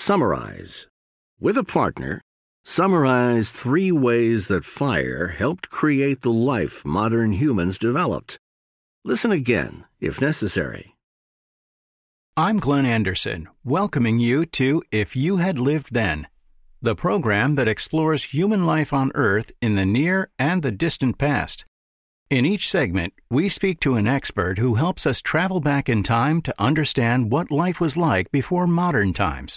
Summarize. With a partner, summarize 3 ways that fire helped create the life modern humans developed. Listen again, if necessary. I'm Glenn Anderson, welcoming you to If You Had Lived Then, the program that explores human life on Earth in the near and the distant past. In each segment, we speak to an expert who helps us travel back in time to understand what life was like before modern times.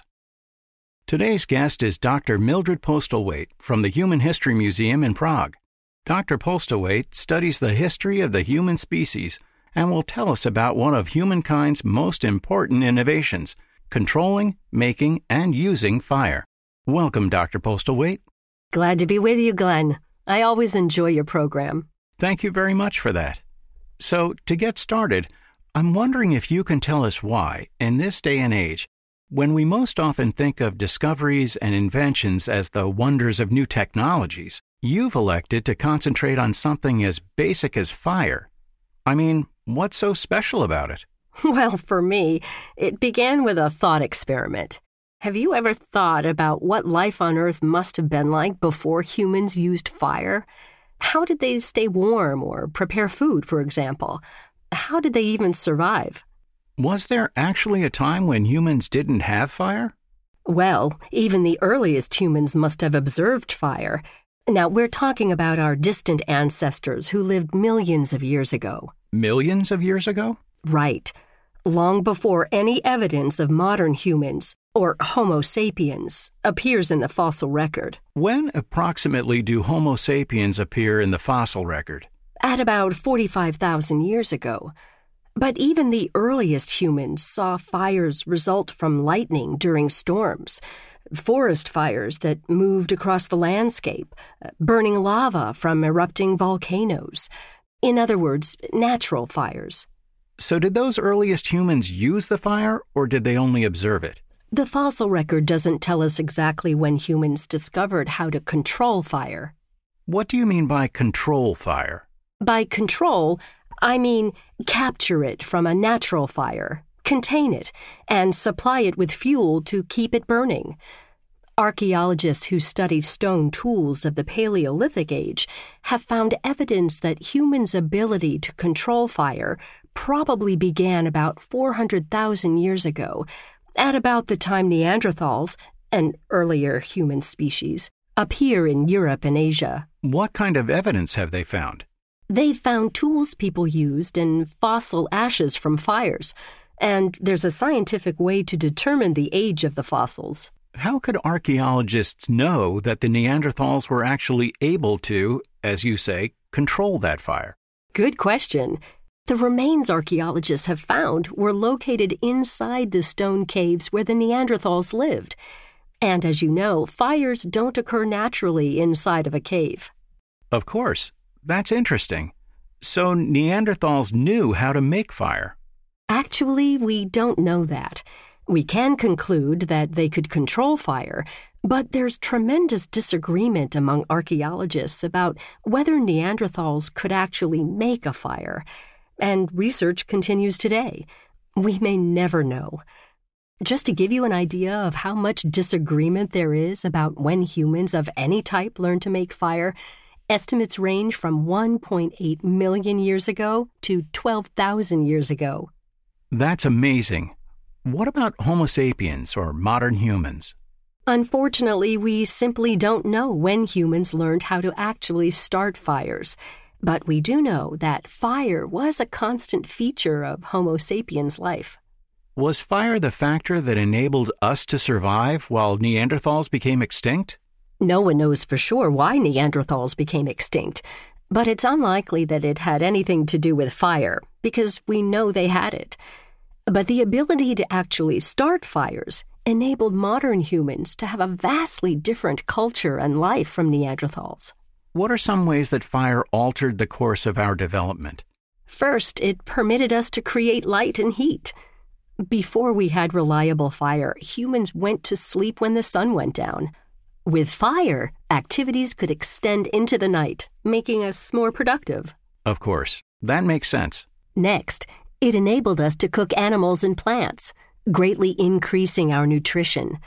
Today's guest is Dr. Mildred Postlewaite from the Human History Museum in Prague. Dr. Postlewaite studies the history of the human species and will tell us about one of humankind's most important innovations, controlling, making, and using fire. Welcome, Dr. Postlewaite. Glad to be with you, Glenn. I always enjoy your program. Thank you very much for that. So, to get started, I'm wondering if you can tell us why, in this day and age, when we most often think of discoveries and inventions as the wonders of new technologies, you've elected to concentrate on something as basic as fire. I mean, what's so special about it? Well, for me, it began with a thought experiment. Have you ever thought about what life on Earth must have been like before humans used fire? How did they stay warm or prepare food, for example? How did they even survive? Was there actually a time when humans didn't have fire? Well, even the earliest humans must have observed fire. Now, we're talking about our distant ancestors who lived millions of years ago. Millions of years ago? Right. Long before any evidence of modern humans, or Homo sapiens, appears in the fossil record. When approximately do Homo sapiens appear in the fossil record? At about 45,000 years ago. But even the earliest humans saw fires result from lightning during storms, forest fires that moved across the landscape, burning lava from erupting volcanoes. In other words, natural fires. So did those earliest humans use the fire, or did they only observe it? The fossil record doesn't tell us exactly when humans discovered how to control fire. What do you mean by control fire? By control, I mean capture it from a natural fire, contain it, and supply it with fuel to keep it burning. Archaeologists who study stone tools of the Paleolithic age have found evidence that humans' ability to control fire probably began about 400,000 years ago, at about the time Neanderthals, an earlier human species, appear in Europe and Asia. What kind of evidence have they found? They've found tools people used and fossil ashes from fires, and there's a scientific way to determine the age of the fossils. How could archaeologists know that the Neanderthals were actually able to, as you say, control that fire? Good question. The remains archaeologists have found were located inside the stone caves where the Neanderthals lived. And as you know, fires don't occur naturally inside of a cave. Of course. That's interesting. So Neanderthals knew how to make fire. Actually, we don't know that. We can conclude that they could control fire, but there's tremendous disagreement among archaeologists about whether Neanderthals could actually make a fire. And research continues today. We may never know. Just to give you an idea of how much disagreement there is about when humans of any type learned to make fire, estimates range from 1.8 million years ago to 12,000 years ago. That's amazing. What about Homo sapiens, or modern humans? Unfortunately, we simply don't know when humans learned how to actually start fires. But we do know that fire was a constant feature of Homo sapiens' life. Was fire the factor that enabled us to survive while Neanderthals became extinct? No one knows for sure why Neanderthals became extinct, but it's unlikely that it had anything to do with fire, because we know they had it. But the ability to actually start fires enabled modern humans to have a vastly different culture and life from Neanderthals. What are some ways that fire altered the course of our development? First, it permitted us to create light and heat. Before we had reliable fire, humans went to sleep when the sun went down. With fire, activities could extend into the night, making us more productive. Of course. That makes sense. Next, it enabled us to cook animals and plants, greatly increasing our nutrition.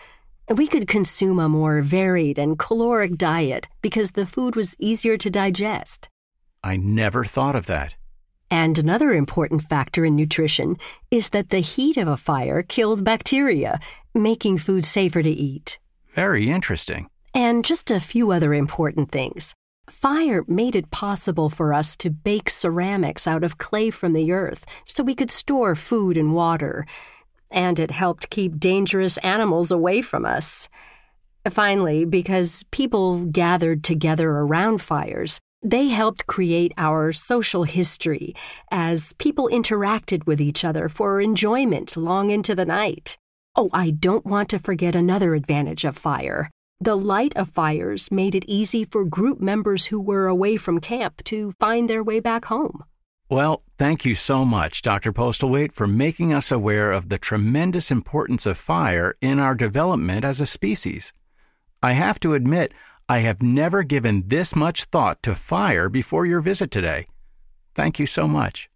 We could consume a more varied and caloric diet because the food was easier to digest. I never thought of that. And another important factor in nutrition is that the heat of a fire killed bacteria, making food safer to eat. Very interesting. And just a few other important things. Fire made it possible for us to bake ceramics out of clay from the earth so we could store food and water. And it helped keep dangerous animals away from us. Finally, because people gathered together around fires, they helped create our social history as people interacted with each other for enjoyment long into the night. Oh, I don't want to forget another advantage of fire. The light of fires made it easy for group members who were away from camp to find their way back home. Well, thank you so much, Dr. Postlethwaite, for making us aware of the tremendous importance of fire in our development as a species. I have to admit, I have never given this much thought to fire before your visit today. Thank you so much.